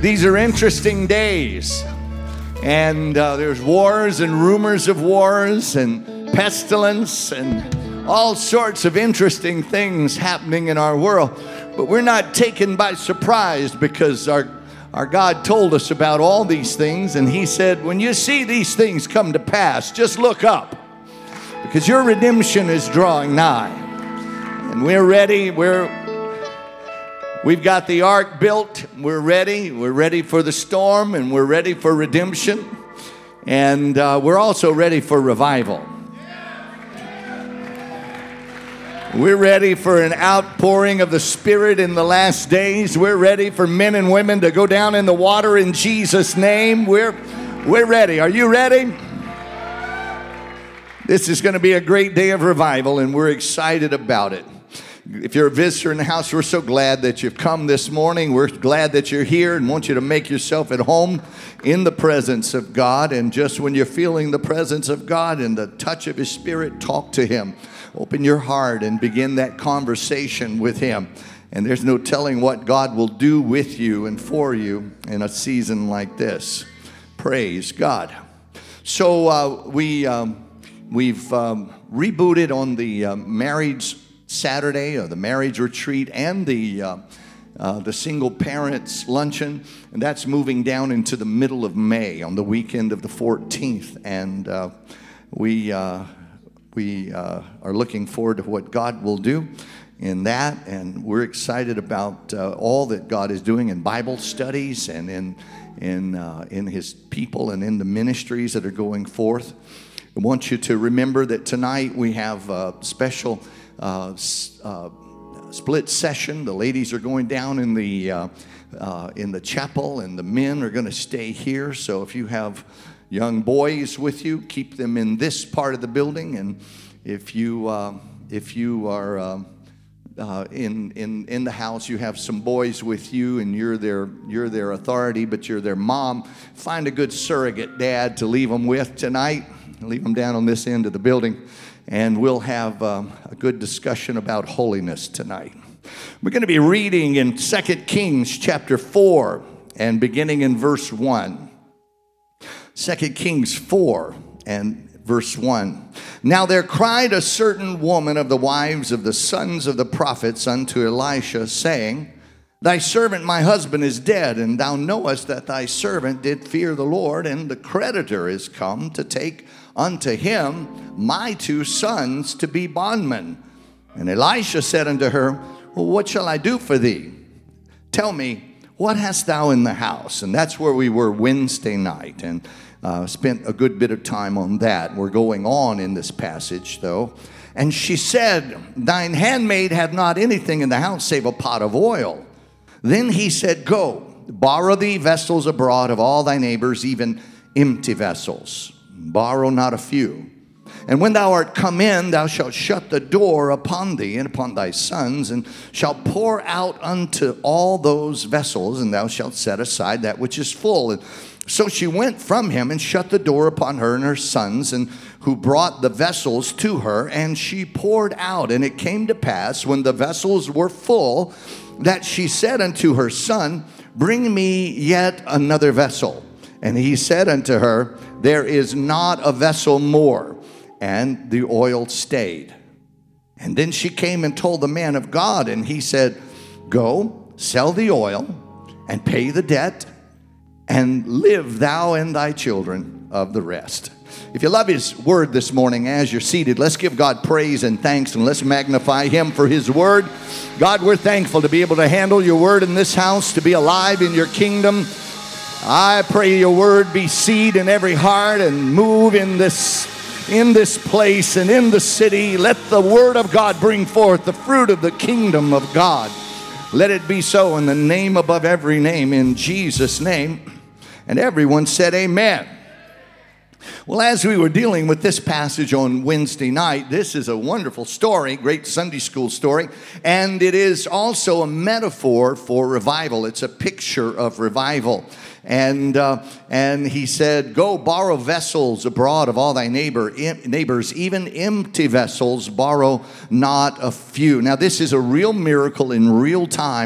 These are interesting days. And there's wars and rumors of wars and pestilence and all sorts of interesting things happening in our world. But we're not taken by surprise because our God told us about all these things. And he said, when you see these things come to pass, just look up because your redemption is drawing nigh. And we're ready. We've got the ark built. We're ready. We're ready for the storm, and we're ready for redemption. And we're also ready for revival. We're ready for an outpouring of the Spirit in the last days. We're ready for men and women to go down in the water in Jesus' name. We're ready. Are you ready? This is going to be a great day of revival, and we're excited about it. If you're a visitor in the house, we're so glad that you've come this morning. We're glad that you're here and want you to make yourself at home in the presence of God. And just when you're feeling the presence of God and the touch of His Spirit, talk to Him. Open your heart and begin that conversation with Him. And there's no telling what God will do with you and for you in a season like this. Praise God. So we've rebooted on the marriage Saturday, or the marriage retreat, and the single parents luncheon, and that's moving down into the middle of May on the weekend of the 14th. And we are looking forward to what God will do in that, and we're excited about all that God is doing in Bible studies and in His people and in the ministries that are going forth. I want you to remember that tonight we have a special split session. The ladies are going down in the chapel, and the men are going to stay here. So if you have young boys with you, keep them in this part of the building. And if you are in the house, you have some boys with you, and you're their authority, but you're their mom, find a good surrogate dad to leave them with tonight. Leave them down on this end of the building. And we'll have a good discussion about holiness tonight. We're going to be reading in 2 Kings chapter 4 and beginning in verse 1. 2 Kings 4 and verse 1. Now there cried a certain woman of the wives of the sons of the prophets unto Elisha, saying, Thy servant my husband is dead, and thou knowest that thy servant did fear the Lord, and the creditor is come to take unto him my 2 sons to be bondmen. And Elisha said unto her, Well, what shall I do for thee? Tell me, what hast thou in the house? And that's where we were Wednesday night, and spent a good bit of time on that. We're going on in this passage, though. And she said, Thine handmaid hath not anything in the house save a pot of oil. Then he said, Go, borrow thee vessels abroad of all thy neighbors, even empty vessels. Borrow not a few. And when thou art come in, thou shalt shut the door upon thee and upon thy sons, and shalt pour out unto all those vessels, and thou shalt set aside that which is full. And so she went from him and shut the door upon her and her sons, and who brought the vessels to her, and she poured out. And it came to pass, when the vessels were full, that she said unto her son, Bring me yet another vessel. And he said unto her, There is not a vessel more. And the oil stayed. And then she came and told the man of God, and he said, Go, sell the oil, and pay the debt, and live thou and thy children of the rest. If you love His word this morning as you're seated, let's give God praise and thanks, and let's magnify Him for His word. God, we're thankful to be able to handle your word in this house, to be alive in your kingdom. I pray your word be seed in every heart and move in this place and in the city. Let the word of God bring forth the fruit of the kingdom of God. Let it be so in the name above every name, in Jesus' name. And everyone said amen. Well, as we were dealing with this passage on Wednesday night, this is a wonderful story, great Sunday school story, and it is also a metaphor for revival. It's a picture of revival. And he said, Go borrow vessels abroad of all thy neighbors, even empty vessels, borrow not a few. Now, this is a real miracle in real time.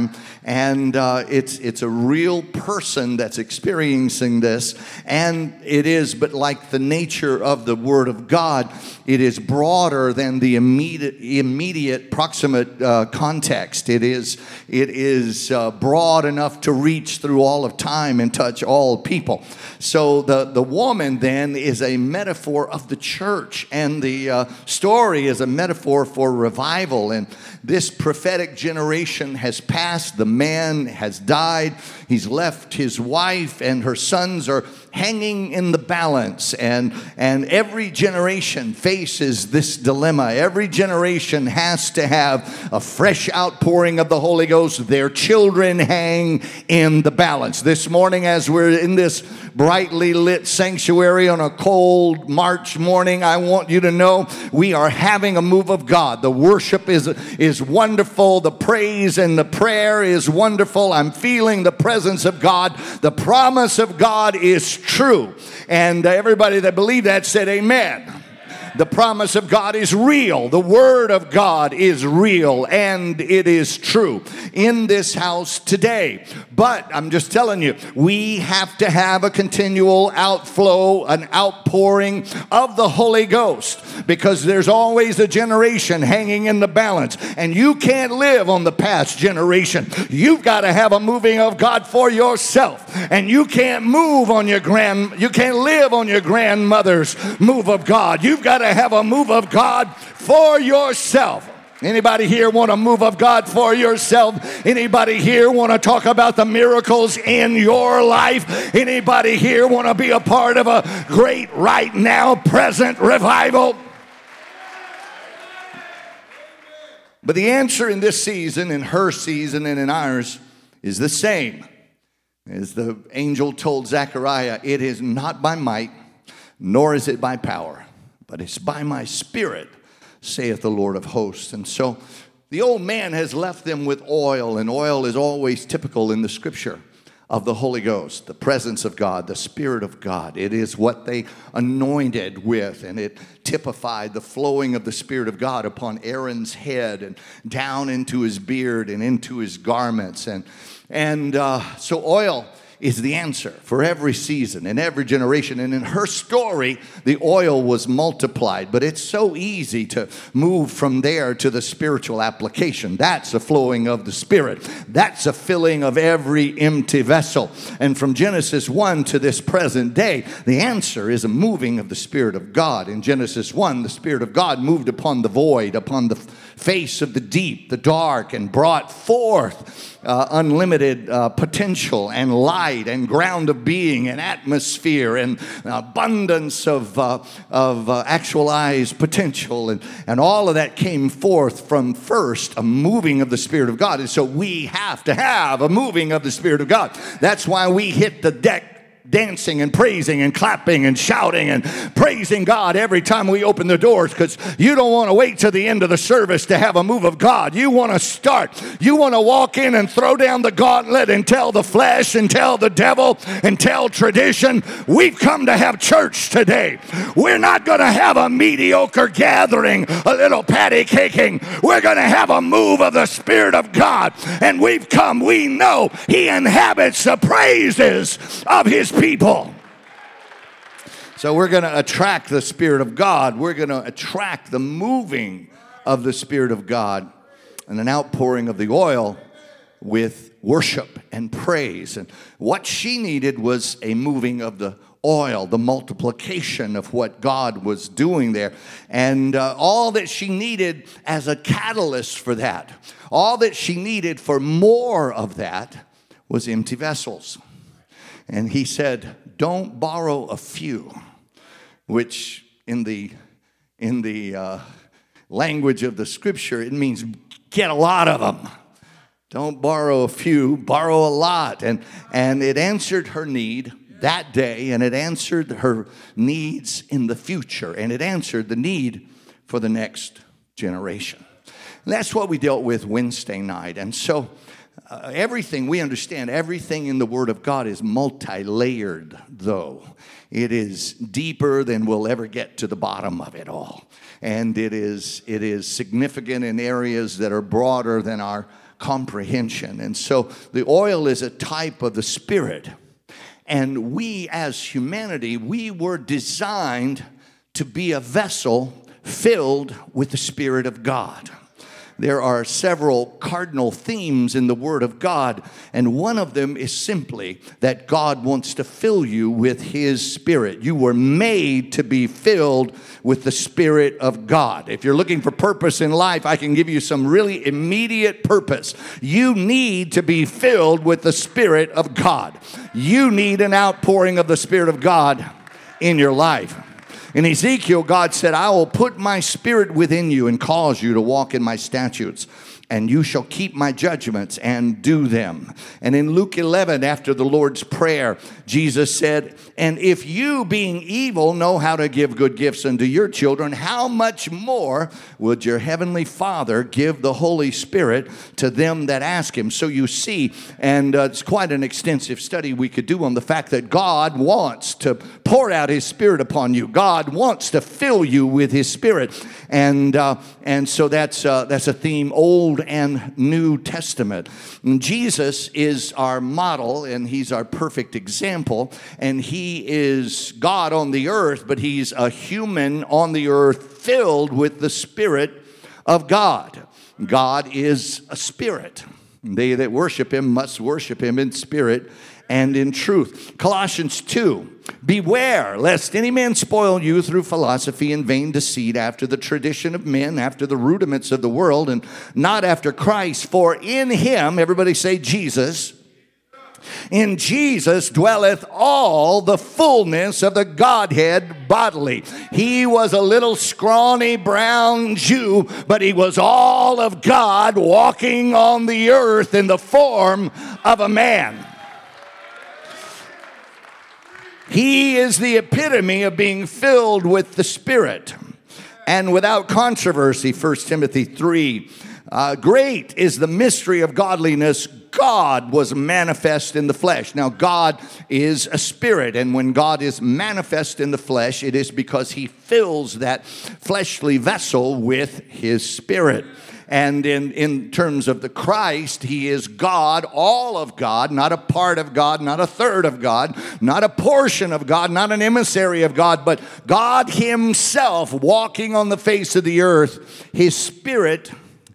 And it's a real person that's experiencing this. And it is, but like the nature of the Word of God, it is broader than the immediate proximate context. It is broad enough to reach through all of time and touch all people. So the woman then is a metaphor of the church, and the story is a metaphor for revival. And this prophetic generation has passed. The man has died. He's left his wife, and her sons are hanging in the balance. And every generation faces this dilemma. Every generation has to have a fresh outpouring of the Holy Ghost. Their children hang in the balance. This morning, as we're in this brightly lit sanctuary on a cold March morning, I want you to know we are having a move of God. The worship is wonderful. The praise and the prayer is wonderful. I'm feeling the presence of God. The promise of God is true. And everybody that believed that said amen. The promise of God is real. The Word of God is real, and it is true in this house today. But I'm just telling you, we have to have a continual outflow, an outpouring of the Holy Ghost, because there's always a generation hanging in the balance, and you can't live on the past generation. You've got to have a moving of God for yourself, and you can't live on your grandmother's move of God. You've got to have a move of God for yourself. Anybody here want a move of God for yourself? Anybody here want to talk about the miracles in your life? Anybody here want to be a part of a great right now present revival? But the answer in this season, in her season and in ours, is the same. As the angel told Zechariah, it is not by might, nor is it by power, but it's by my Spirit, saith the Lord of hosts. And so the old man has left them with oil, and oil is always typical in the Scripture of the Holy Ghost, the presence of God, the Spirit of God. It is what they anointed with, and it typified the flowing of the Spirit of God upon Aaron's head and down into his beard and into his garments. And so oil is the answer for every season and every generation. And in her story, the oil was multiplied. But it's so easy to move from there to the spiritual application. That's a flowing of the Spirit. That's a filling of every empty vessel. And from Genesis 1 to this present day, the answer is a moving of the Spirit of God. In Genesis 1, the Spirit of God moved upon the void, upon the face of the deep, the dark, and brought forth unlimited potential and light and ground of being and atmosphere and abundance of actualized potential. And all of that came forth from first a moving of the Spirit of God. And so we have to have a moving of the Spirit of God. That's why we hit the deck dancing and praising and clapping and shouting and praising God every time we open the doors, because you don't want to wait till the end of the service to have a move of God. You want to start. You want to walk in and throw down the gauntlet and tell the flesh and tell the devil and tell tradition, we've come to have church today. We're not going to have a mediocre gathering, a little patty caking. We're going to have a move of the Spirit of God. And we've come, we know He inhabits the praises of His people. So we're going to attract the Spirit of God. We're going to attract the moving of the Spirit of God and an outpouring of the oil with worship and praise. And what she needed was a moving of the oil, the multiplication of what God was doing there. And all that she needed as a catalyst for that, all that she needed for more of that was empty vessels. And he said, don't borrow a few, which in the language of the Scripture, it means get a lot of them. Don't borrow a few, borrow a lot. And it answered her need that day, and it answered her needs in the future, and it answered the need for the next generation. And that's what we dealt with Wednesday night. And so everything, we understand, everything in the Word of God is multi-layered, though. It is deeper than we'll ever get to the bottom of it all. And it is significant in areas that are broader than our comprehension. And so the oil is a type of the Spirit. And we as humanity, we were designed to be a vessel filled with the Spirit of God. There are several cardinal themes in the Word of God, and one of them is simply that God wants to fill you with His Spirit. You were made to be filled with the Spirit of God. If you're looking for purpose in life, I can give you some really immediate purpose. You need to be filled with the Spirit of God. You need an outpouring of the Spirit of God in your life. In Ezekiel, God said, I will put my spirit within you and cause you to walk in my statutes, and you shall keep my judgments and do them. And in Luke 11, after the Lord's Prayer, Jesus said, and if you, being evil, know how to give good gifts unto your children, how much more would your heavenly Father give the Holy Spirit to them that ask Him? So you see, and it's quite an extensive study we could do on the fact that God wants to pour out His Spirit upon you. God wants to fill you with His Spirit. And so that's a theme, Old and New Testament. And Jesus is our model, and He's our perfect example, and He is God on the earth, but He's a human on the earth filled with the Spirit of God. God is a spirit. They that worship Him must worship Him in spirit and in truth. Colossians 2, beware lest any man spoil you through philosophy and vain deceit, after the tradition of men, after the rudiments of the world, and not after Christ. For in Him, everybody say Jesus, in Jesus dwelleth all the fullness of the Godhead bodily. He was a little scrawny brown Jew, but He was all of God walking on the earth in the form of a man. He is the epitome of being filled with the Spirit. And without controversy, 1 Timothy 3, great is the mystery of godliness. God was manifest in the flesh. Now, God is a spirit, and when God is manifest in the flesh, it is because He fills that fleshly vessel with His Spirit. And in terms of the Christ, He is God, all of God, not a part of God, not a third of God, not a portion of God, not an emissary of God, but God Himself walking on the face of the earth, His Spirit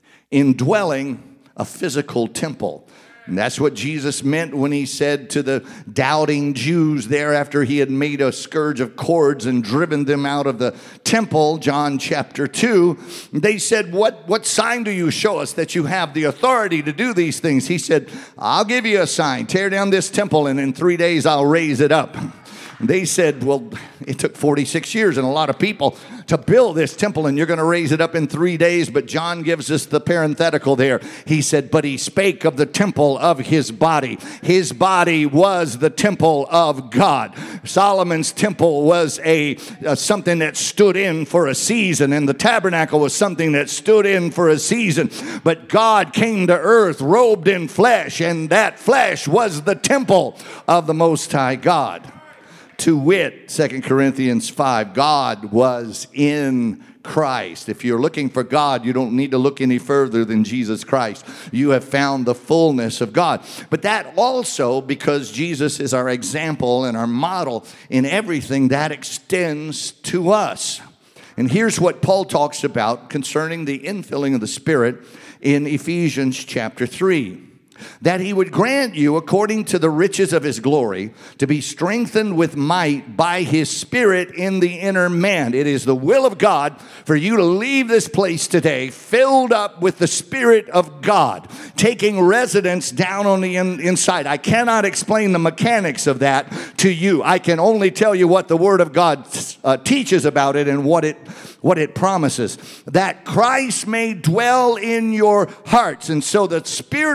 indwelling a physical temple. And that's what Jesus meant when He said to the doubting Jews there after He had made a scourge of cords and driven them out of the temple, John chapter 2. They said, what sign do you show us that you have the authority to do these things? He said, I'll give you a sign. Tear down this temple, and in 3 days I'll raise it up. They said, well, it took 46 years and a lot of people to build this temple, and you're going to raise it up in 3 days. But John gives us the parenthetical there. He said, but He spake of the temple of His body. His body was the temple of God. Solomon's temple was something that stood in for a season, and the tabernacle was something that stood in for a season. But God came to earth robed in flesh, and that flesh was the temple of the Most High God. To wit, 2 Corinthians 5, God was in Christ. If you're looking for God, you don't need to look any further than Jesus Christ. You have found the fullness of God. But that also, because Jesus is our example and our model in everything, that extends to us. And here's what Paul talks about concerning the infilling of the Spirit in Ephesians chapter 3. That He would grant you, according to the riches of His glory, to be strengthened with might by His Spirit in the inner man. It is the will of God for you to leave this place today filled up with the Spirit of God, taking residence down on the inside. I cannot explain the mechanics of that to you. I can only tell you what the Word of God teaches about it and what it promises. That Christ may dwell in your hearts. And so the Spirit of God,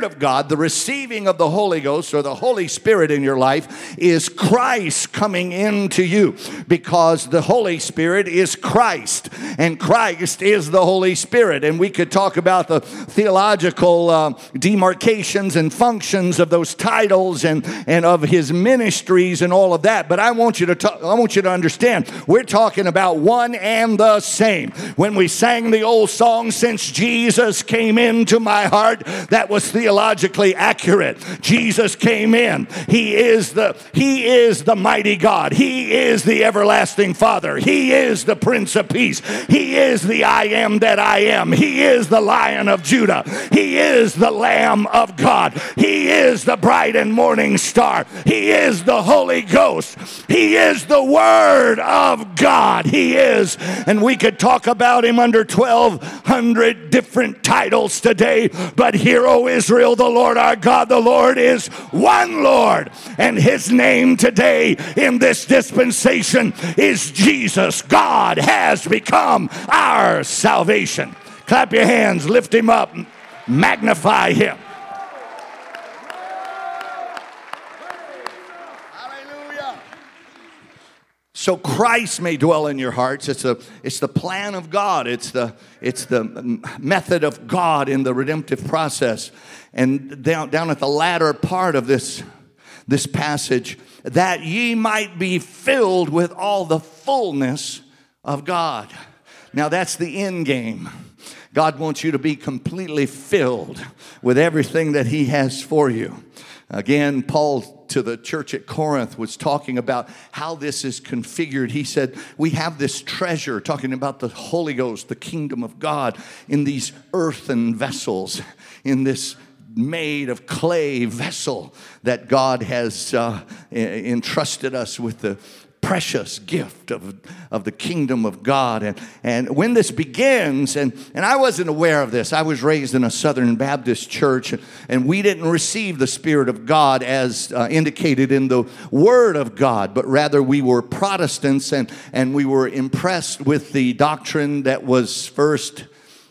God, the receiving of the Holy Ghost or the Holy Spirit in your life is Christ coming into you, because the Holy Spirit is Christ and Christ is the Holy Spirit. And we could talk about the theological demarcations and functions of those titles and of his ministries and all of that. But I want you to understand, we're talking about one and the same. When we sang the old song, "Since Jesus Came Into My Heart," that was theologically accurate. Jesus came in. He is the mighty God. He is the everlasting Father. He is the Prince of Peace. He is the I am that I am. He is the Lion of Judah. He is the Lamb of God. He is the bright and morning star. He is the Holy Ghost. He is the Word of God. He is, and we could talk about him under 1,200 different titles today, but hear, O Israel, the Lord our God, the Lord is one Lord, and his name today in this dispensation is Jesus. God has become our salvation. Clap your hands, lift him up, magnify him. So Christ may dwell in your hearts. It's the plan of God. It's the method of God in the redemptive process. And down at the latter part of this passage, that ye might be filled with all the fullness of God. Now that's the end game. God wants you to be completely filled with everything that he has for you. Again, Paul to the church at Corinth was talking about how this is configured. He said, we have this treasure, talking about the Holy Ghost, the kingdom of God, in these earthen vessels, in this made of clay vessel that God has entrusted us with the precious gift of the kingdom of God. And when this begins, and I wasn't aware of this. I was raised in a Southern Baptist church, and we didn't receive the Spirit of God as indicated in the Word of God, but rather we were Protestants, and we were impressed with the doctrine that was first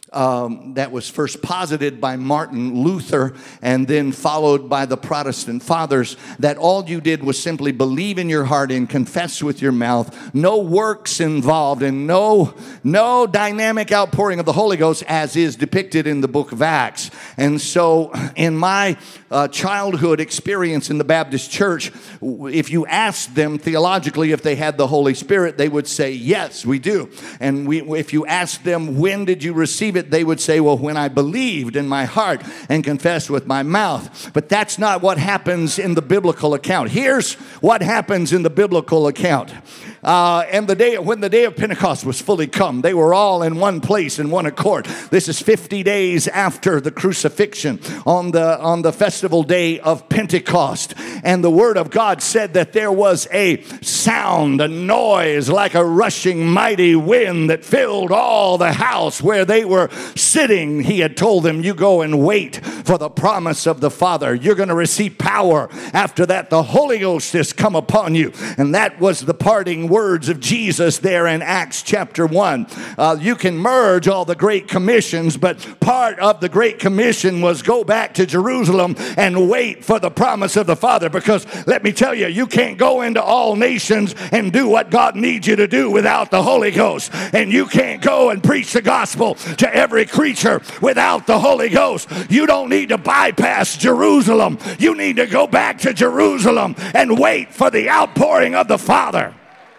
posited by Martin Luther and then followed by the Protestant fathers, that all you did was simply believe in your heart and confess with your mouth. No works involved and no dynamic outpouring of the Holy Ghost as is depicted in the book of Acts. And so in my childhood experience in the Baptist church, if you asked them theologically if they had the Holy Spirit, they would say, yes, we do. And if you asked them, when did you receive it, they would say, well, when I believed in my heart and confessed with my mouth. But that's not what happens in the biblical account. Here's what happens in the biblical account. And when the day of Pentecost was fully come, they were all in one place in one accord. This is 50 days after the crucifixion, on the festival day of Pentecost. And the word of God said that there was a sound, a noise like a rushing mighty wind that filled all the house where they were sitting. He had told them, you go and wait for the promise of the Father. You're going to receive power. After that, the Holy Ghost has come upon you. And that was the parting words of Jesus there in Acts chapter 1. You can merge all the Great Commissions, but part of the Great Commission was go back to Jerusalem and wait for the promise of the Father. Because let me tell you, you can't go into all nations and do what God needs you to do without the Holy Ghost. And you can't go and preach the gospel to every creature without the Holy Ghost. You don't need to bypass Jerusalem. You need to go back to Jerusalem and wait for the outpouring of the Father.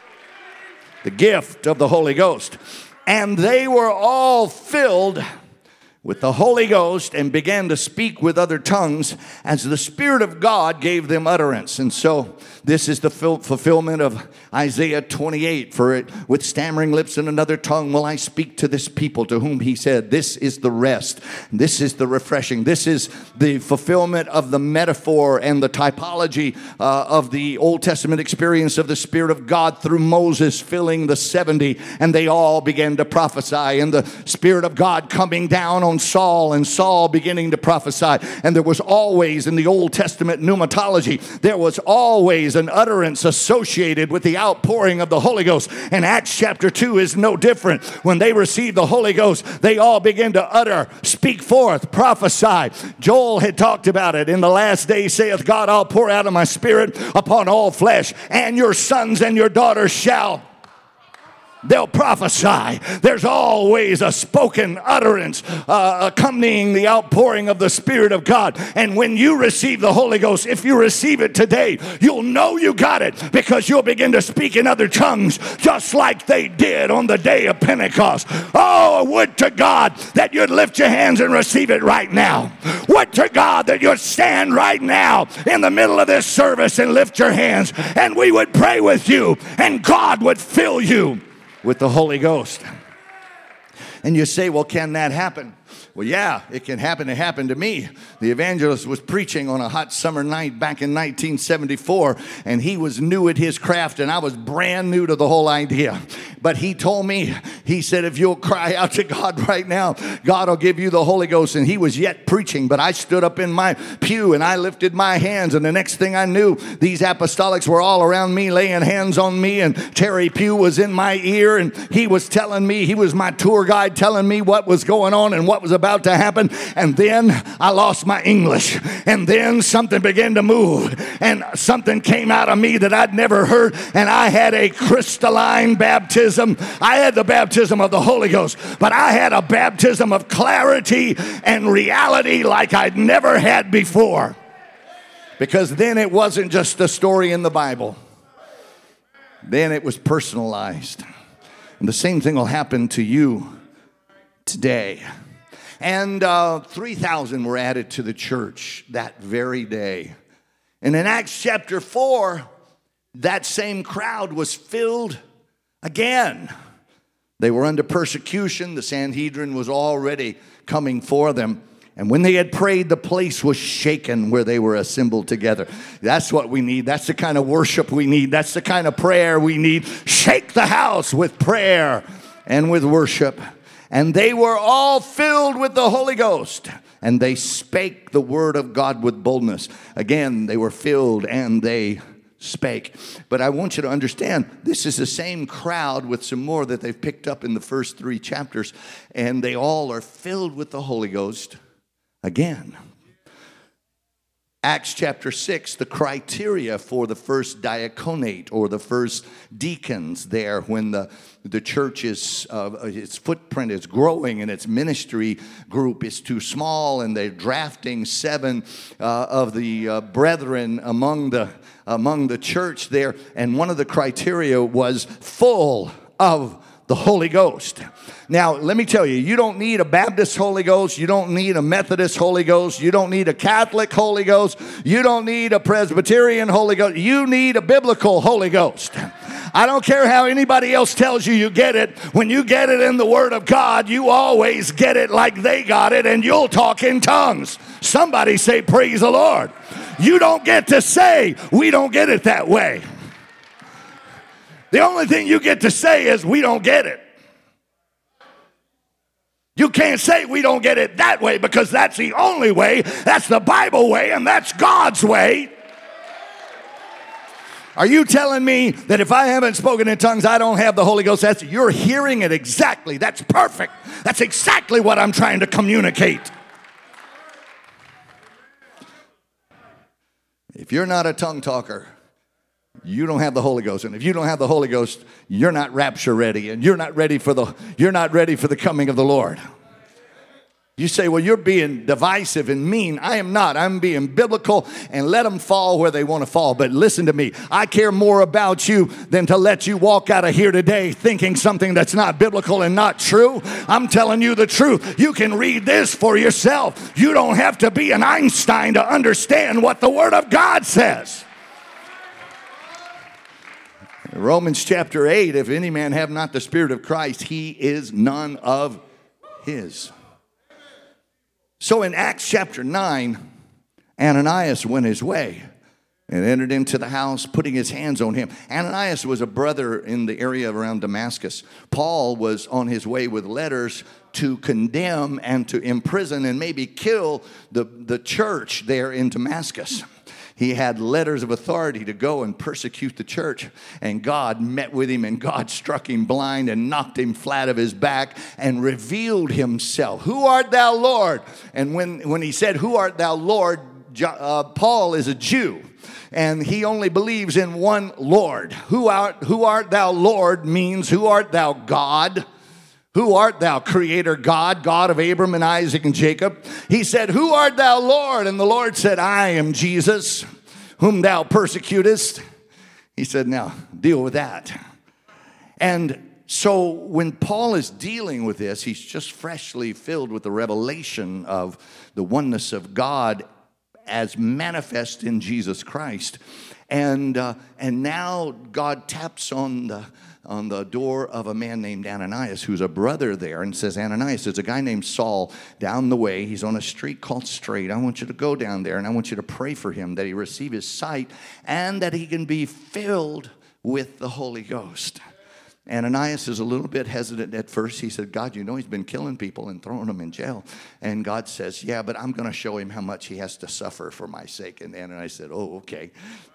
The gift of the Holy Ghost. And they were all filled with the Holy Ghost and began to speak with other tongues as the Spirit of God gave them utterance. And so this is the fulfillment of Isaiah 28. For it, with stammering lips and another tongue will I speak to this people, to whom he said, this is the rest. This is the refreshing. This is the fulfillment of the metaphor and the typology of the Old Testament experience of the Spirit of God through Moses filling the 70. And they all began to prophesy. And the Spirit of God coming down on on Saul and Saul beginning to prophesy. And there was always in the Old Testament pneumatology, there was always an utterance associated with the outpouring of the Holy Ghost. And Acts chapter 2 is no different. When they received the Holy Ghost, they all began to utter, speak forth, prophesy. Joel had talked about it. In the last days, saith God, I'll pour out of my Spirit upon all flesh, and your sons and your daughters shall. They'll prophesy. There's always a spoken utterance accompanying the outpouring of the Spirit of God. And when you receive the Holy Ghost, if you receive it today, you'll know you got it, because you'll begin to speak in other tongues just like they did on the day of Pentecost. Oh, would to God that you'd lift your hands and receive it right now. Would to God that you'd stand right now in the middle of this service and lift your hands, and we would pray with you, and God would fill you with the Holy Ghost. And you say, well, can that happen? Well, yeah, it can happen. It happened to me. The evangelist was preaching on a hot summer night back in 1974, and he was new at his craft, and I was brand new to the whole idea. But he told me, he said, if you'll cry out to God right now, God will give you the Holy Ghost. And he was yet preaching, but I stood up in my pew and I lifted my hands, and the next thing I knew, these apostolics were all around me, laying hands on me, and Terry Pugh was in my ear, and he was telling me, he was my tour guide, telling me what was going on and what was about to happen. And then I lost my English, and then something began to move, and something came out of me that I'd never heard, and I had a crystalline baptism. I had the baptism of the Holy Ghost, but I had a baptism of clarity and reality like I'd never had before, because then it wasn't just a story in the Bible. Then it was personalized. And the same thing will happen to you today. And 3,000 were added to the church that very day. And in Acts chapter 4, that same crowd was filled again. They were under persecution. The Sanhedrin was already coming for them. And when they had prayed, the place was shaken where they were assembled together. That's what we need. That's the kind of worship we need. That's the kind of prayer we need. Shake the house with prayer and with worship. And they were all filled with the Holy Ghost, and they spake the word of God with boldness. Again, they were filled and they spake. But I want you to understand, this is the same crowd with some more that they've picked up in the first 3 chapters, and they all are filled with the Holy Ghost again. Acts chapter 6, the criteria for the first diaconate or the first deacons there when the church is, its footprint is growing and its ministry group is too small, and they're drafting 7 of the brethren among the church there. And one of the criteria was full of the Holy Ghost. Now, let me tell you, you don't need a Baptist Holy Ghost. You don't need a Methodist Holy Ghost. You don't need a Catholic Holy Ghost. You don't need a Presbyterian Holy Ghost. You need a biblical Holy Ghost. I don't care how anybody else tells you you get it. When you get it in the Word of God, you always get it like they got it, and you'll talk in tongues. Somebody say, praise the Lord. You don't get to say, we don't get it that way. The only thing you get to say is, we don't get it. You can't say we don't get it that way, because that's the only way. That's the Bible way, and that's God's way. Are you telling me that if I haven't spoken in tongues, I don't have the Holy Ghost? You're hearing it exactly. That's perfect. That's exactly what I'm trying to communicate. If you're not a tongue talker, you don't have the Holy Ghost. And if you don't have the Holy Ghost, you're not rapture ready, and you're not ready for the coming of the Lord. You say, well, you're being divisive and mean. I am not. I'm being biblical, and let them fall where they want to fall. But listen to me. I care more about you than to let you walk out of here today thinking something that's not biblical and not true. I'm telling you the truth. You can read this for yourself. You don't have to be an Einstein to understand what the Word of God says. Romans chapter 8, if any man have not the Spirit of Christ, he is none of his. So in Acts chapter 9, Ananias went his way. and entered into the house, putting his hands on him. Ananias was a brother in the area around Damascus. Paul was on his way with letters to condemn and to imprison and maybe kill the church there in Damascus. He had letters of authority to go and persecute the church. And God met with him, and God struck him blind and knocked him flat of his back and revealed himself. Who art thou, Lord? And when he said, who art thou, Lord, Paul is a Jew. And he only believes in one Lord. Who art thou, Lord, means who art thou, God? Who art thou, creator God, God of Abram and Isaac and Jacob? He said, who art thou, Lord? And the Lord said, I am Jesus, whom thou persecutest. He said, now, deal with that. And so when Paul is dealing with this, he's just freshly filled with the revelation of the oneness of God as manifest in Jesus Christ. And now God taps on the door of a man named Ananias, who's a brother there, and says, Ananias, there's a guy named Saul down the way. He's on a street called Straight. I want you to go down there, and I want you to pray for him that he receive his sight and that he can be filled with the Holy Ghost. Ananias is a little bit hesitant at first. He said, God, you know he's been killing people and throwing them in jail. And God says, yeah, but I'm going to show him how much he has to suffer for my sake. And Ananias said, oh, okay,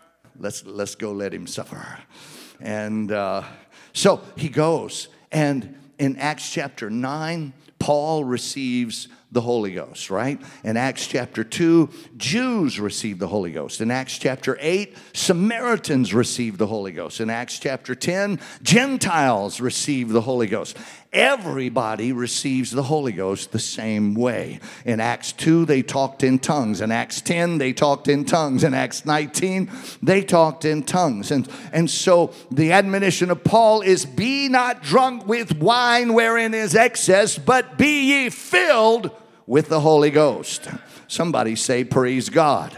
let's go let him suffer. And so he goes. And in Acts chapter 9, Paul receives the Holy Ghost, right? In Acts chapter 2, Jews receive the Holy Ghost. In Acts chapter 8, Samaritans receive the Holy Ghost. In Acts chapter 10, Gentiles receive the Holy Ghost. Everybody receives the Holy Ghost the same way. In Acts 2, they talked in tongues. In Acts 10, they talked in tongues. In Acts 19, they talked in tongues. And so the admonition of Paul is, be not drunk with wine wherein is excess, but be ye filled with the Holy Ghost. Somebody say, praise God.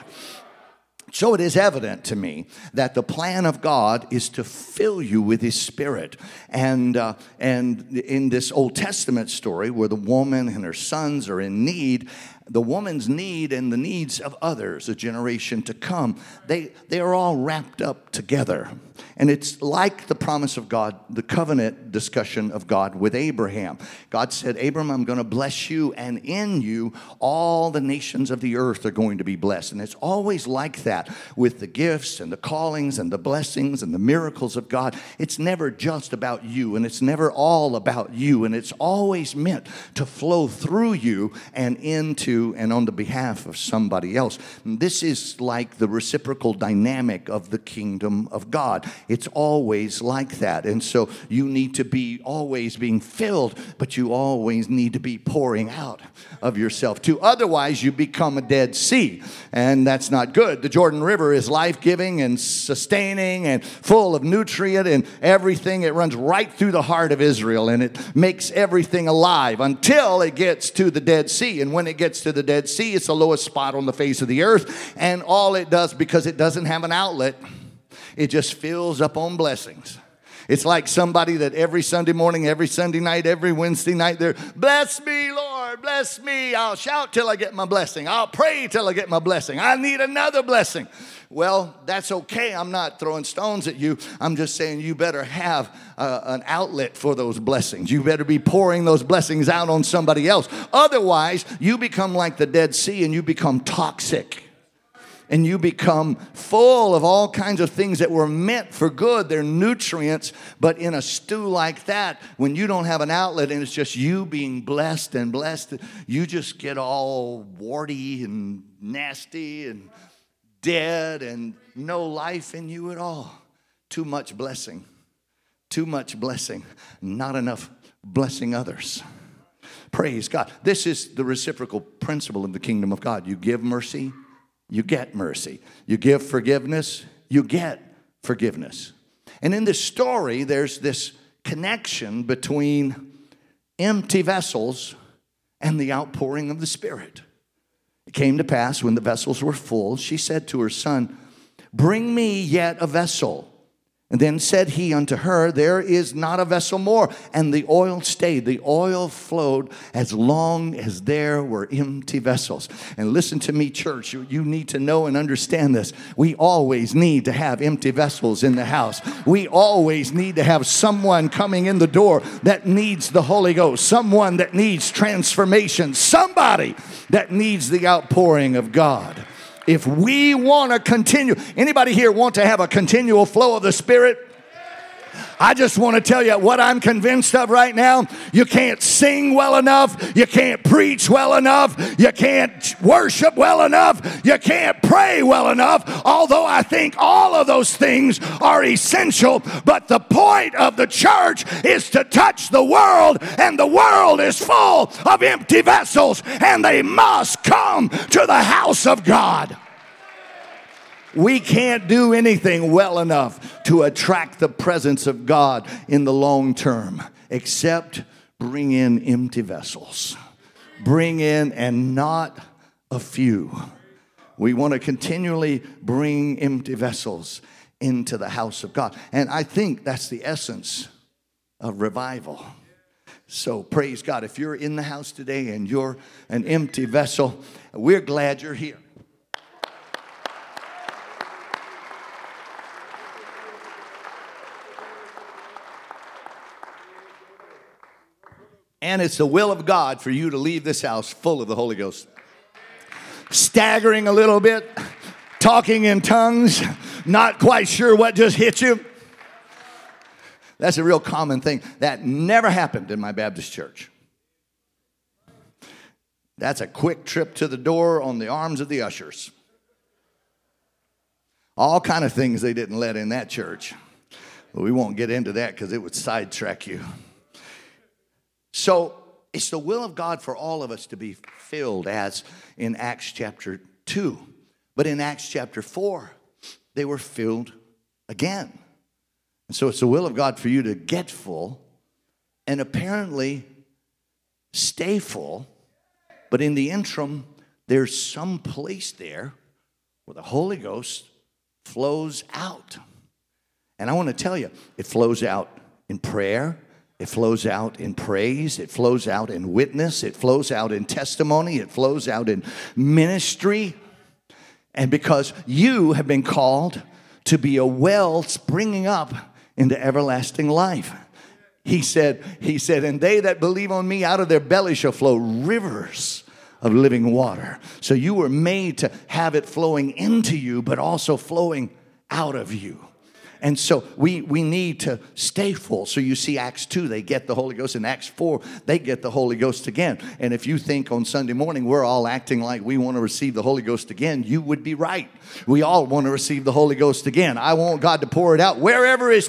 So it is evident to me that the plan of God is to fill you with His Spirit. And in this Old Testament story where the woman and her sons are in need, the woman's need and the needs of others, a generation to come, they are all wrapped up together. And it's like the promise of God, the covenant discussion of God with Abraham. God said, Abram, I'm going to bless you, and in you all the nations of the earth are going to be blessed. And it's always like that with the gifts and the callings and the blessings and the miracles of God. It's never just about you, and it's never all about you, and it's always meant to flow through you and into and on the behalf of somebody else. And this is like the reciprocal dynamic of the kingdom of God. It's always like that. And so you need to be always being filled, but you always need to be pouring out of yourself too. Otherwise, you become a Dead Sea, and that's not good. The Jordan River is life-giving and sustaining and full of nutrient and everything. It runs right through the heart of Israel, and it makes everything alive until it gets to the Dead Sea. And when it gets to the Dead Sea, it's the lowest spot on the face of the earth, and all it does, because it doesn't have an outlet, it just fills up on blessings. It's like somebody that every Sunday morning, every Sunday night, every Wednesday night, they're, bless me, Lord, bless me. I'll shout till I get my blessing. I'll pray till I get my blessing. I need another blessing. Well, that's okay. I'm not throwing stones at you. I'm just saying you better have an outlet for those blessings. You better be pouring those blessings out on somebody else. Otherwise, you become like the Dead Sea and you become toxic. And you become full of all kinds of things that were meant for good. They're nutrients, but in a stew like that, when you don't have an outlet and it's just you being blessed and blessed, you just get all warty and nasty and dead and no life in you at all. Too much blessing. Too much blessing. Not enough blessing others. Praise God. This is the reciprocal principle of the kingdom of God. You give mercy, you get mercy. You give forgiveness, you get forgiveness. And in this story, there's this connection between empty vessels and the outpouring of the Spirit. It came to pass when the vessels were full, she said to her son, bring me yet a vessel. And then said he unto her, there is not a vessel more. And the oil stayed. The oil flowed as long as there were empty vessels. And listen to me, church. You need to know and understand this. We always need to have empty vessels in the house. We always need to have someone coming in the door that needs the Holy Ghost. Someone that needs transformation. Somebody that needs the outpouring of God. If we want to continue, anybody here want to have a continual flow of the Spirit? I just want to tell you what I'm convinced of right now. You can't sing well enough. You can't preach well enough. You can't worship well enough. You can't pray well enough. Although I think all of those things are essential. But the point of the church is to touch the world. And the world is full of empty vessels. And they must come to the house of God. We can't do anything well enough to attract the presence of God in the long term, except bring in empty vessels. Bring in, and not a few. We want to continually bring empty vessels into the house of God. And I think that's the essence of revival. So praise God. If you're in the house today and you're an empty vessel, we're glad you're here. And it's the will of God for you to leave this house full of the Holy Ghost. Staggering a little bit, talking in tongues, not quite sure what just hit you. That's a real common thing. That never happened in my Baptist church. That's a quick trip to the door on the arms of the ushers. All kind of things they didn't let in that church. But we won't get into that because it would sidetrack you. So it's the will of God for all of us to be filled, as in Acts chapter 2. But in Acts chapter 4, they were filled again. And so it's the will of God for you to get full and apparently stay full. But in the interim, there's some place there where the Holy Ghost flows out. And I want to tell you, it flows out in prayer. It flows out in praise. It flows out in witness. It flows out in testimony. It flows out in ministry. And because you have been called to be a well springing up into everlasting life. He said, and they that believe on me, out of their belly shall flow rivers of living water. So you were made to have it flowing into you, but also flowing out of you. And so we need to stay full. So you see Acts 2, they get the Holy Ghost. In Acts 4, they get the Holy Ghost again. And if you think on Sunday morning we're all acting like we want to receive the Holy Ghost again, you would be right. We all want to receive the Holy Ghost again. I want God to pour it out. Wherever it's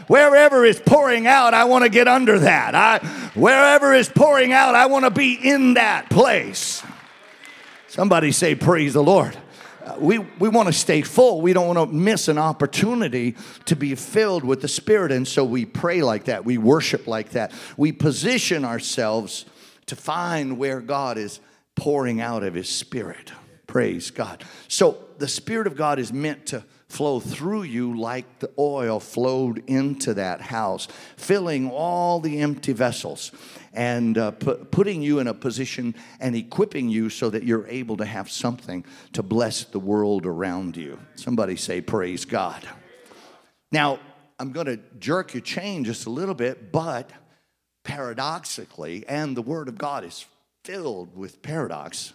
pouring out, I want to get under that. Wherever it's pouring out, I want to be in that place. Somebody say, praise the Lord. We want to stay full. We don't want to miss an opportunity to be filled with the Spirit. And so we pray like that. We worship like that. We position ourselves to find where God is pouring out of His Spirit. Praise God. So the Spirit of God is meant to flow through you like the oil flowed into that house, filling all the empty vessels and putting you in a position and equipping you so that you're able to have something to bless the world around you. Somebody say, praise God. Now, I'm going to jerk your chain just a little bit, but paradoxically, and the Word of God is filled with paradox,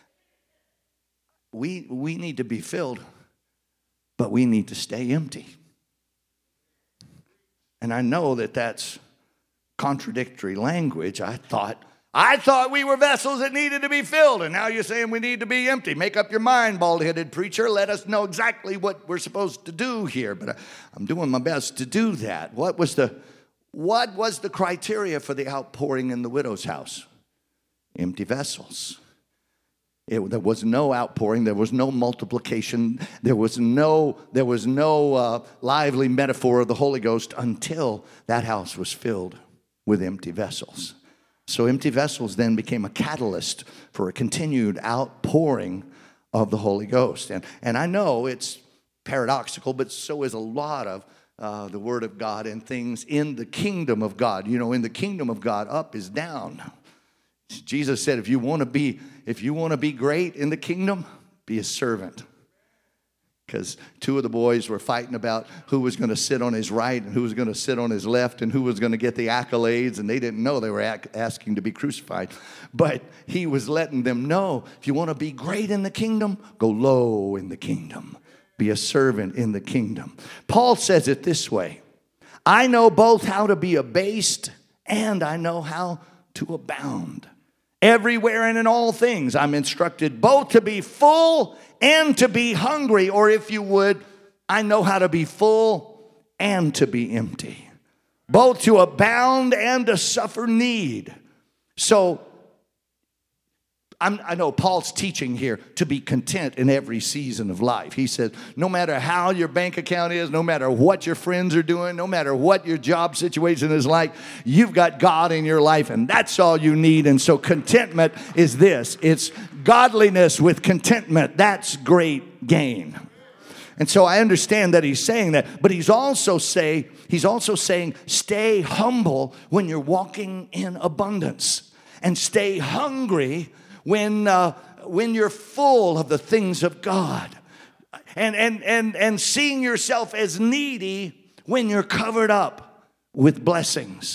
we need to be filled, but we need to stay empty. And I know that that's contradictory language. I thought we were vessels that needed to be filled, and now you're saying we need to be empty. Make up your mind, bald-headed preacher. Let us know exactly what we're supposed to do here. But I'm doing my best to do that. What was the criteria for the outpouring in the widow's house? Empty vessels. There was no outpouring. There was no multiplication. There was no lively metaphor of the Holy Ghost until that house was filled with empty vessels. So empty vessels then became a catalyst for a continued outpouring of the Holy Ghost. And I know it's paradoxical, but so is a lot of the Word of God and things in the kingdom of God. You know, in the kingdom of God, up is down. Jesus said, if you want to be great in the kingdom, be a servant. Because two of the boys were fighting about who was going to sit on his right and who was going to sit on his left and who was going to get the accolades, and they didn't know they were asking to be crucified. But he was letting them know, if you want to be great in the kingdom, go low in the kingdom. Be a servant in the kingdom. Paul says it this way: I know both how to be abased and I know how to abound. Everywhere and in all things I'm instructed both to be full and to be hungry. Or if you would, I know how to be full and to be empty. Both to abound and to suffer need. So I know Paul's teaching here to be content in every season of life. He says, no matter how your bank account is, no matter what your friends are doing, no matter what your job situation is like, you've got God in your life, and that's all you need. And so contentment is this. It's godliness with contentment. That's great gain. And so I understand that he's saying that, but he's also saying, stay humble when you're walking in abundance, and stay hungry when you're full of the things of God, and seeing yourself as needy when you're covered up with blessings.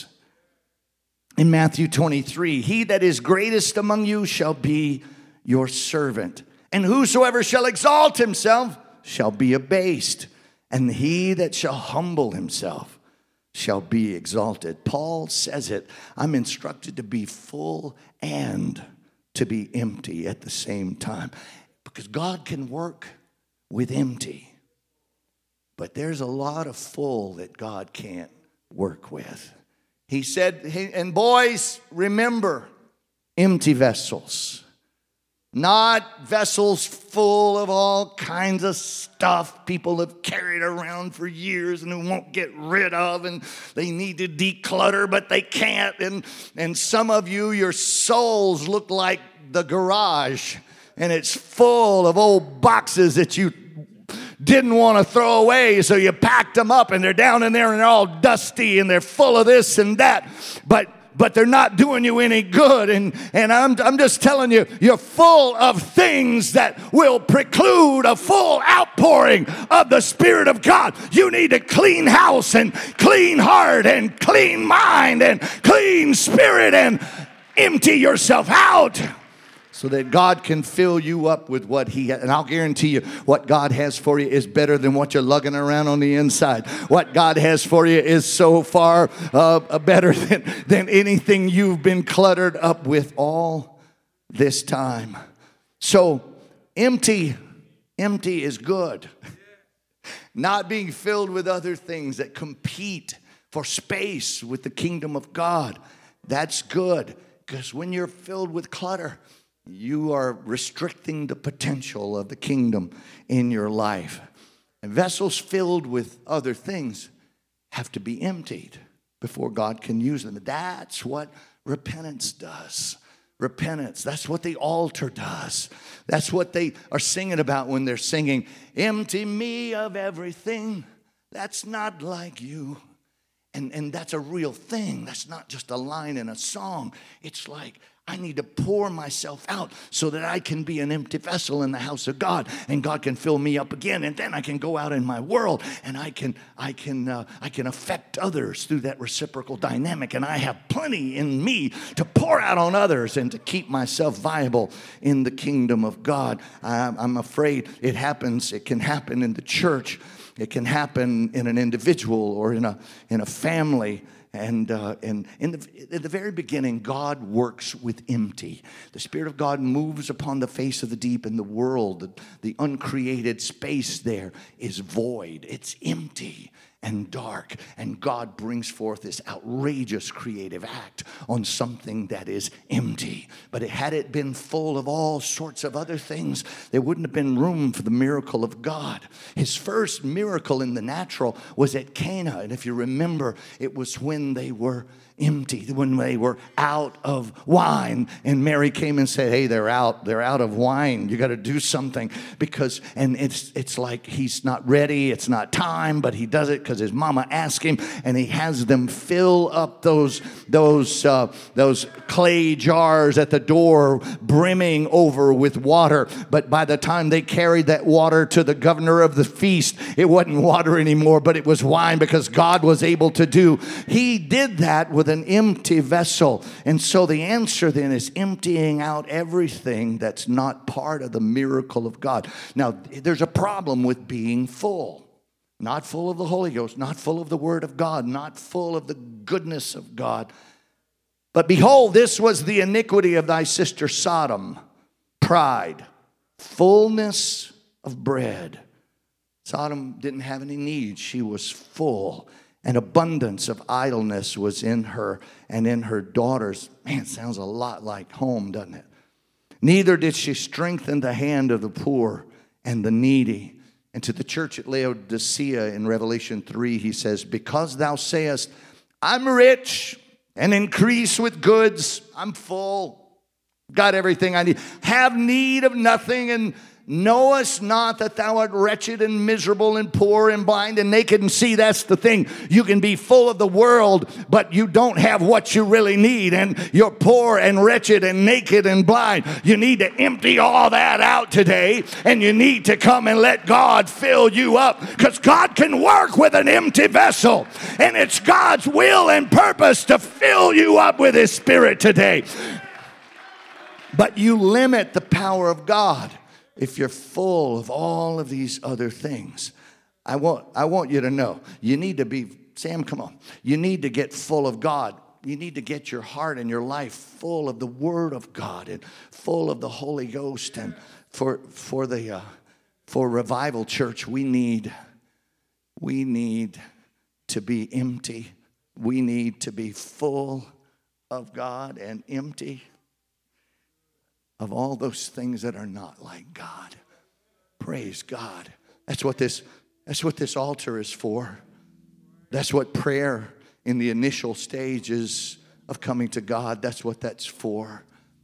In Matthew 23, he that is greatest among you shall be your servant, and whosoever shall exalt himself shall be abased, and he that shall humble himself shall be exalted. Paul says it. I'm instructed to be full and to be empty at the same time, because God can work with empty, but there's a lot of full that God can't work with. He said, and boys, remember, empty vessels, not vessels full of all kinds of stuff people have carried around for years and who won't get rid of, and they need to declutter, but they can't. And some of you, your souls look like the garage, and it's full of old boxes that you didn't want to throw away, so you packed them up, and they're down in there and they're all dusty and they're full of this and that, but they're not doing you any good. And I'm just telling you, you're full of things that will preclude a full outpouring of the Spirit of God. You need a clean house and clean heart and clean mind and clean spirit, and empty yourself out so that God can fill you up with what He has. And I'll guarantee you, what God has for you is better than what you're lugging around on the inside. What God has for you is so far better than anything you've been cluttered up with all this time. So empty is good. Not being filled with other things that compete for space with the kingdom of God, that's good. Because when you're filled with clutter, you are restricting the potential of the kingdom in your life. And vessels filled with other things have to be emptied before God can use them. That's what repentance does. Repentance, that's what the altar does. That's what they are singing about when they're singing, empty me of everything that's not like you. And that's a real thing. That's not just a line in a song. It's like, I need to pour myself out so that I can be an empty vessel in the house of God, and God can fill me up again, and then I can go out in my world, and I can affect others through that reciprocal dynamic, and I have plenty in me to pour out on others and to keep myself viable in the kingdom of God. I'm afraid it happens. It can happen in the church. It can happen in an individual or in a family. And in the very beginning, God works with empty. The Spirit of God moves upon the face of the deep, and the world, the uncreated space there is void. It's empty and dark, and God brings forth this outrageous creative act on something that is empty. But had it been full of all sorts of other things, there wouldn't have been room for the miracle of God. His first miracle in the natural was at Cana, and if you remember, it was when they were empty, when they were out of wine, and Mary came and said, hey, they're out of wine. You got to do something, because, and it's like he's not ready, it's not time, but he does it because his mama asked him, and he has them fill up those clay jars at the door, brimming over with water. But by the time they carried that water to the governor of the feast, it wasn't water anymore, but it was wine, because God was able to do. He did that with an empty vessel. And so the answer then is emptying out everything that's not part of the miracle of God. Now, there's a problem with being full. Not full of the Holy Ghost, not full of the Word of God, not full of the goodness of God. But behold, this was the iniquity of thy sister Sodom, pride, fullness of bread. Sodom didn't have any needs. She was full. An abundance of idleness was in her and in her daughters. Man, it sounds a lot like home, doesn't it? Neither did she strengthen the hand of the poor and the needy. And to the church at Laodicea in Revelation 3, he says, because thou sayest, I'm rich and increase with goods. I'm full. Got everything I need. Have need of nothing, and knowest not that thou art wretched and miserable and poor and blind and naked. And see, that's the thing. You can be full of the world, but you don't have what you really need. And you're poor and wretched and naked and blind. You need to empty all that out today. And you need to come and let God fill you up. Because God can work with an empty vessel. And it's God's will and purpose to fill you up with His Spirit today. But you limit the power of God if you're full of all of these other things. I want you to know, you need to be, Sam, come on. You need to get full of God. You need to get your heart and your life full of the Word of God and full of the Holy Ghost. And for Revival Church, we need to be empty. We need to be full of God and empty of all those things that are not like God. Praise God. That's what this altar is for. That's what prayer in the initial stages of coming to God, that's what that's for.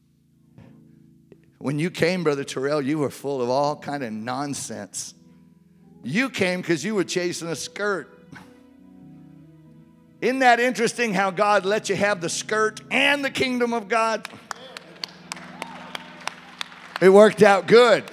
When you came, Brother Terrell, you were full of all kind of nonsense. You came because you were chasing a skirt. Isn't that interesting how God let you have the skirt and the kingdom of God? It worked out good.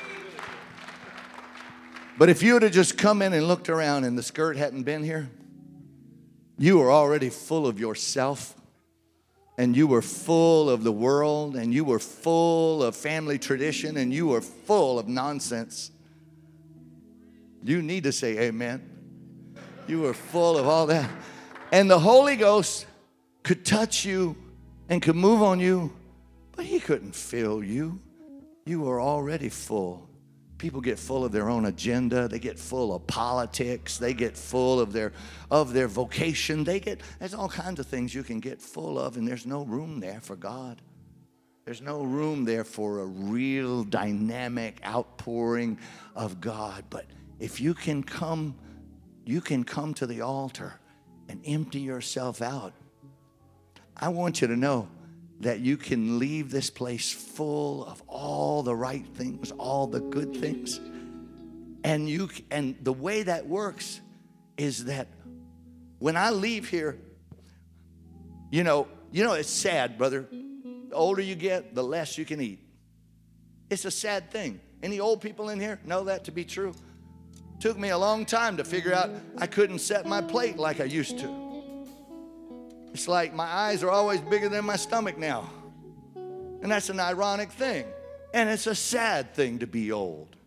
But if you would have just come in and looked around and the skirt hadn't been here, you were already full of yourself, and you were full of the world, and you were full of family tradition, and you were full of nonsense. You need to say amen. You were full of all that. And the Holy Ghost could touch you and could move on you, but He couldn't fill you. You were already full. People get full of their own agenda. They get full of politics. They get full of their vocation. There's all kinds of things you can get full of, and there's no room there for God. There's no room there for a real dynamic outpouring of God. But if you can come to the altar and empty yourself out. I want you to know that you can leave this place full of all the right things, all the good things. And the way that works is that when I leave here, you know, it's sad, brother. The older you get, the less you can eat. It's a sad thing. Any old people in here know that to be true? Took me a long time to figure out I couldn't set my plate like I used to. It's like my eyes are always bigger than my stomach now. And that's an ironic thing. And it's a sad thing to be old.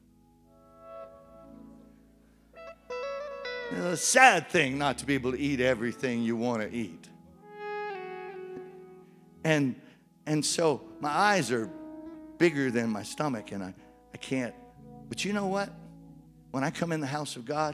It's a sad thing not to be able to eat everything you want to eat. And so my eyes are bigger than my stomach, and I can't. But you know what? When I come in the house of God,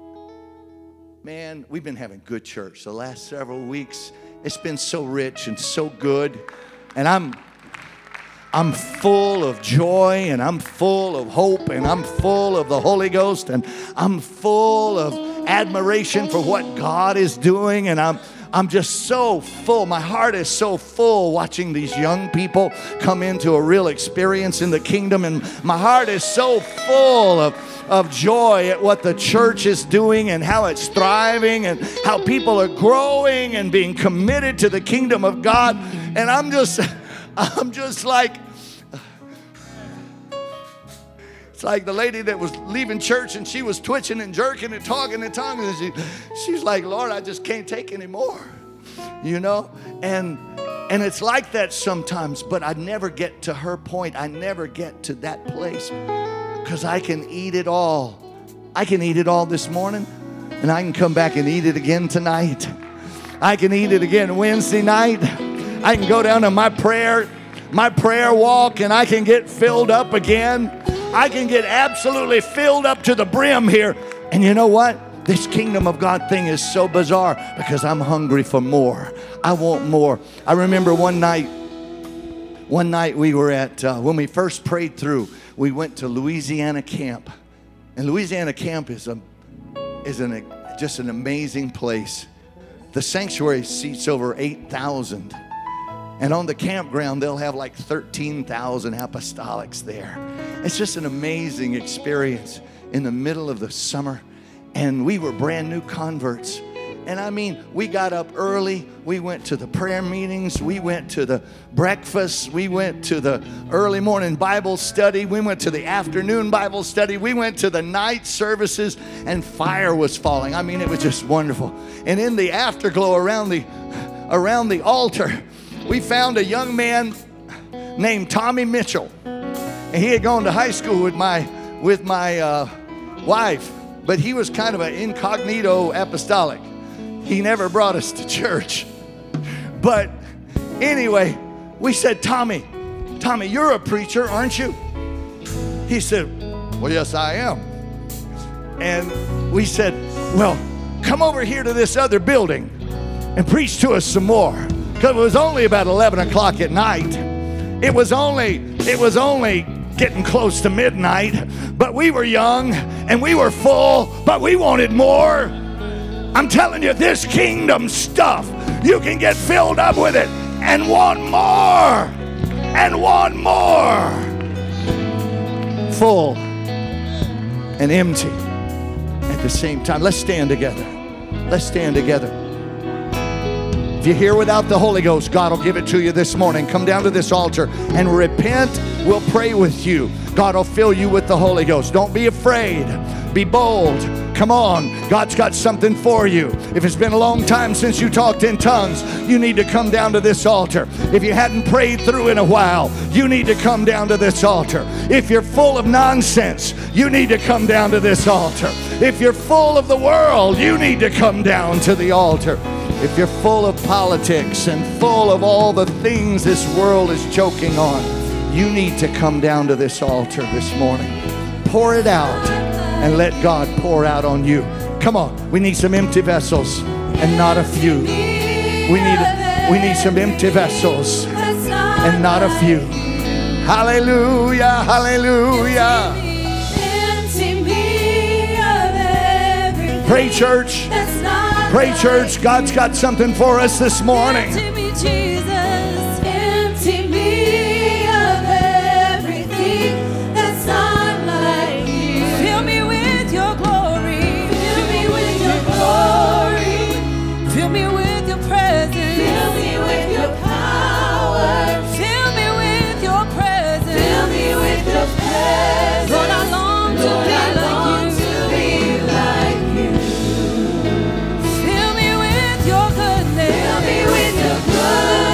man, we've been having good church the last several weeks. It's been so rich and so good. And I'm full of joy, and I'm full of hope, and I'm full of the Holy Ghost, and I'm full of admiration for what God is doing, and I'm just so full. My heart is so full watching these young people come into a real experience in the kingdom, and my heart is so full of of joy at what the church is doing and how it's thriving and how people are growing and being committed to the kingdom of God. And I'm just like, it's like the lady that was leaving church and she was twitching and jerking and talking in tongues. And she's like, Lord, I just can't take any more, you know? And it's like that sometimes, but I never get to her point. I never get to that place because I can eat it all. I can eat it all this morning, and I can come back and eat it again tonight. I can eat it again Wednesday night. I can go down to my prayer walk, and I can get filled up again. I can get absolutely filled up to the brim here. And you know what? This kingdom of God thing is so bizarre because I'm hungry for more. I want more. I remember one night we were at, when we first prayed through, we went to Louisiana Camp. And Louisiana Camp is just an amazing place. The sanctuary seats over 8,000. And on the campground, they'll have like 13,000 apostolics there. It's just an amazing experience in the middle of the summer. And we were brand new converts. And I mean, we got up early. We went to the prayer meetings. We went to the breakfast. We went to the early morning Bible study. We went to the afternoon Bible study. We went to the night services, and fire was falling. I mean, it was just wonderful. And in the afterglow around the altar, we found a young man named Tommy Mitchell. And he had gone to high school with my wife, but he was kind of an incognito apostolic. He never brought us to church. But anyway, we said, Tommy, you're a preacher, aren't you? He said, well, yes, I am. And we said, well, come over here to this other building and preach to us some more. Because it was only about 11 o'clock at night. It was only getting close to midnight, but we were young and we were full, but we wanted more. I'm telling you, this kingdom stuff, you can get filled up with it and want more and want more. Full and empty at the same time. Let's stand together. Let's stand together. If you're here without the Holy Ghost, God will give it to you this morning. Come down to this altar and repent. We'll pray with you. God will fill you with the Holy Ghost. Don't be afraid. Be bold. Come on. God's got something for you. If it's been a long time since you talked in tongues, you need to come down to this altar. If you hadn't prayed through in a while, you need to come down to this altar. If you're full of nonsense, you need to come down to this altar. If you're full of the world, you need to come down to the altar. If you're full of politics and full of all the things this world is choking on, you need to come down to this altar this morning. Pour it out and let God pour out on you. Come on, we need some empty vessels and not a few. We need some empty vessels and not a few. Hallelujah, hallelujah. Pray, church. Pray, church. God's got something for us this morning. Empty me, Jesus. Empty me of everything that's not like you. Fill me with your glory. Fill me with your glory. Fill me with your presence. Fill me with your power. Fill me with your presence. Fill me with your presence. Lord, I long to be like you. Fill me with your goodness. Fill me with your goodness.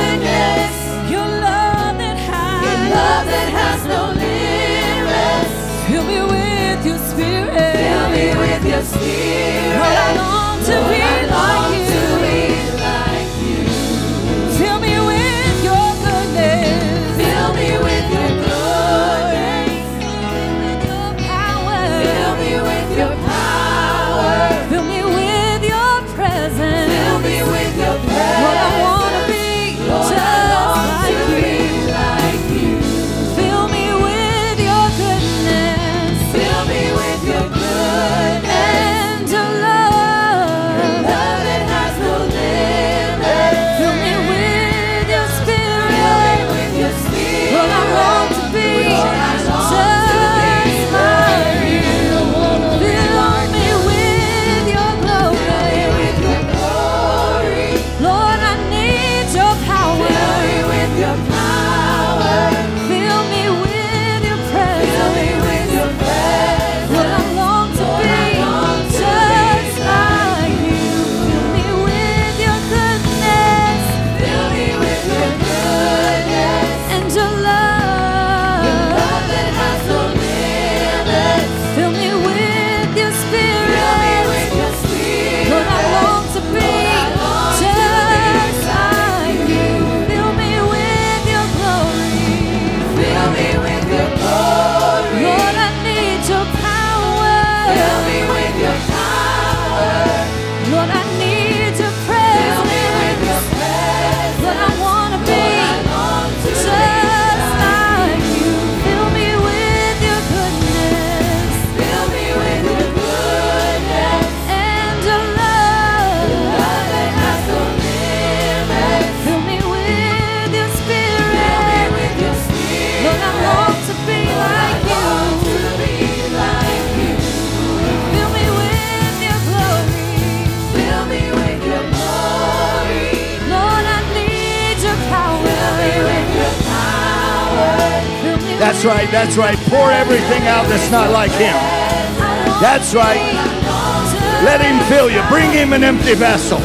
That's right, that's right. Pour everything out that's not like him. That's right. Let him fill you. Bring him an empty vessel.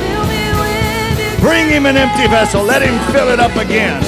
Bring him an empty vessel. Let him fill it up again.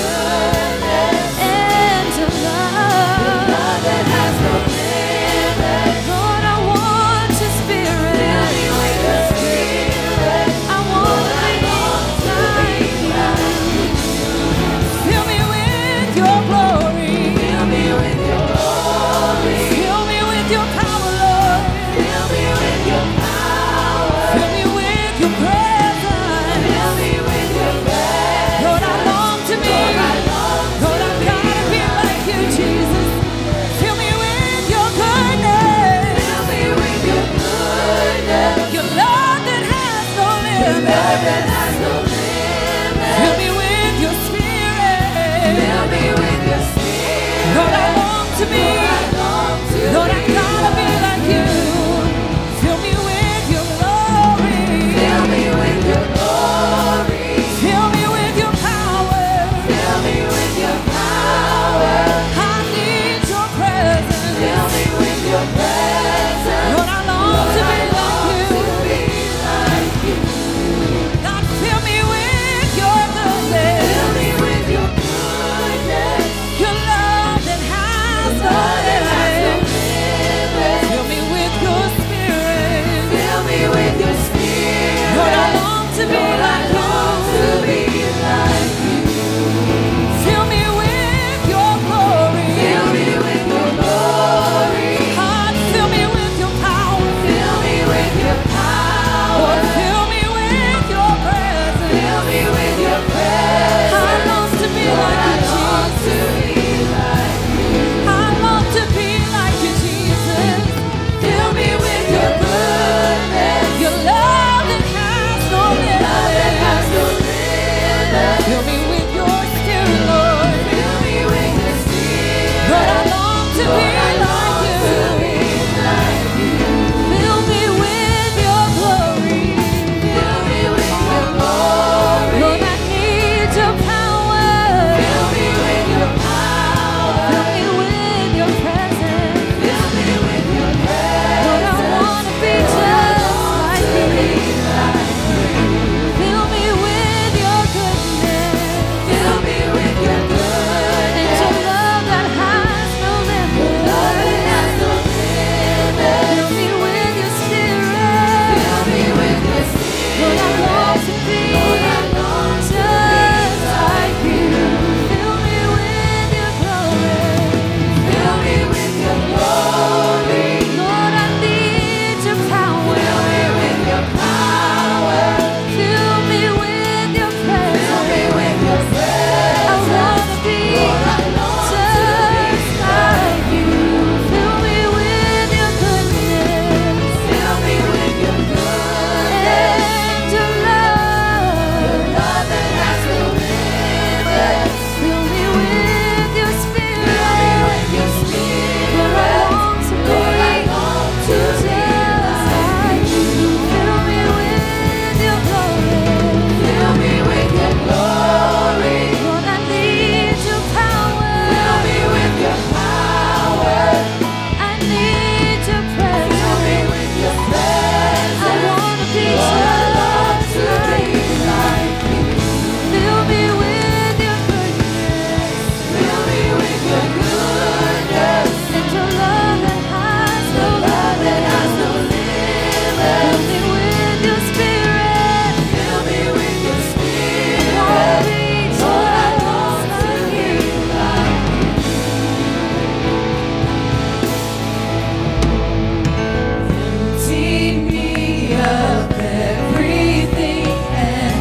I need your presence. I wanna be